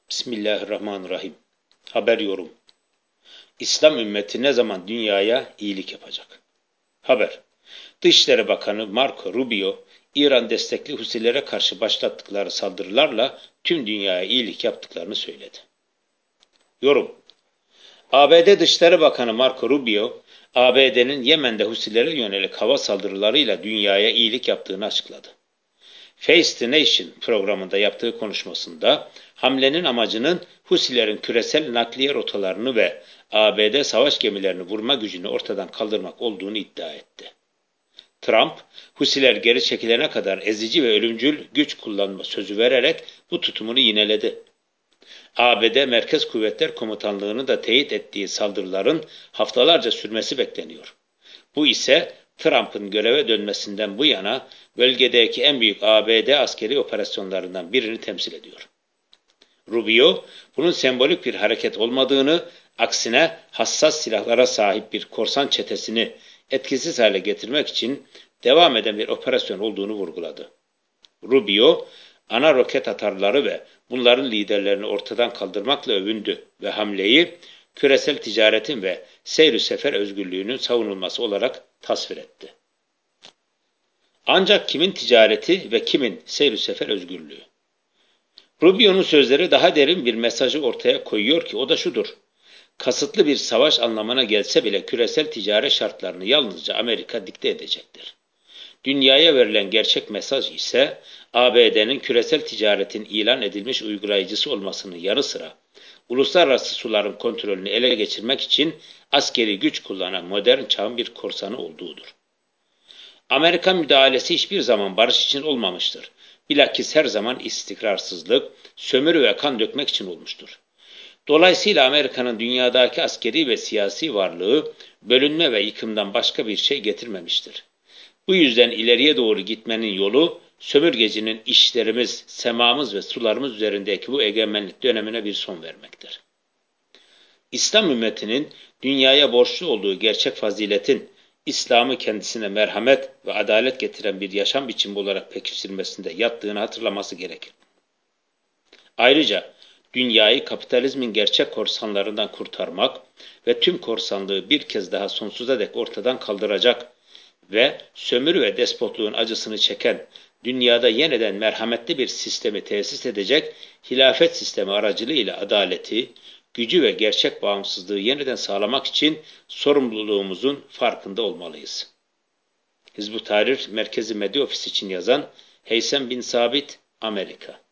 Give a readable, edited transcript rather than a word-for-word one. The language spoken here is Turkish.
Bismillahirrahmanirrahim. Haber yorum. İslam ümmeti ne zaman dünyaya iyilik yapacak? Haber. Dışişleri Bakanı Marco Rubio, İran destekli Husilere karşı başlattıkları saldırılarla tüm dünyaya iyilik yaptıklarını söyledi. Yorum. ABD Dışişleri Bakanı Marco Rubio, ABD'nin Yemen'de Husilere yönelik hava saldırılarıyla dünyaya iyilik yaptığını açıkladı. Face the Nation programında yaptığı konuşmasında hamlenin amacının Husilerin küresel nakliye rotalarını ve ABD savaş gemilerini vurma gücünü ortadan kaldırmak olduğunu iddia etti. Trump, Husiler geri çekilene kadar ezici ve ölümcül güç kullanma sözü vererek bu tutumunu yineledi. ABD Merkez Kuvvetler Komutanlığı'nı da teyit ettiği saldırıların haftalarca sürmesi bekleniyor. Bu ise Trump'ın göreve dönmesinden bu yana bölgedeki en büyük ABD askeri operasyonlarından birini temsil ediyor. Rubio, bunun sembolik bir hareket olmadığını, aksine hassas silahlara sahip bir korsan çetesini etkisiz hale getirmek için devam eden bir operasyon olduğunu vurguladı. Rubio, ana roket atarları ve bunların liderlerini ortadan kaldırmakla övündü ve hamleyi küresel ticaretin ve seyr-ü sefer özgürlüğünün savunulması olarak tasvir etti. Ancak kimin ticareti ve kimin seyr-ü sefer özgürlüğü? Rubio'nun sözleri daha derin bir mesajı ortaya koyuyor ki o da şudur. Kasıtlı bir savaş anlamına gelse bile küresel ticaret şartlarını yalnızca Amerika dikte edecektir. Dünyaya verilen gerçek mesaj ise ABD'nin küresel ticaretin ilan edilmiş uygulayıcısı olmasının yanı sıra uluslararası suların kontrolünü ele geçirmek için askeri güç kullanan modern çağın bir korsanı olduğudur. Amerikan müdahalesi hiçbir zaman barış için olmamıştır. Bilakis her zaman istikrarsızlık, sömürü ve kan dökmek için olmuştur. Dolayısıyla Amerika'nın dünyadaki askeri ve siyasi varlığı bölünme ve yıkımdan başka bir şey getirmemiştir. Bu yüzden ileriye doğru gitmenin yolu sömürgecinin işlerimiz, semamız ve sularımız üzerindeki bu egemenlik dönemine bir son vermektir. İslam ümmetinin dünyaya borçlu olduğu gerçek faziletin İslam'ı kendisine merhamet ve adalet getiren bir yaşam biçimi olarak pekiştirmesinde yattığını hatırlaması gerekir. Ayrıca dünyayı kapitalizmin gerçek korsanlarından kurtarmak ve tüm korsanlığı bir kez daha sonsuza dek ortadan kaldıracak ve sömürü ve despotluğun acısını çeken dünyada yeniden merhametli bir sistemi tesis edecek hilafet sistemi aracılığıyla adaleti, gücü ve gerçek bağımsızlığı yeniden sağlamak için sorumluluğumuzun farkında olmalıyız. Hizb-ut Tahrir Merkezi Medya Ofisi için yazan Heysem bin Sabit, Amerika.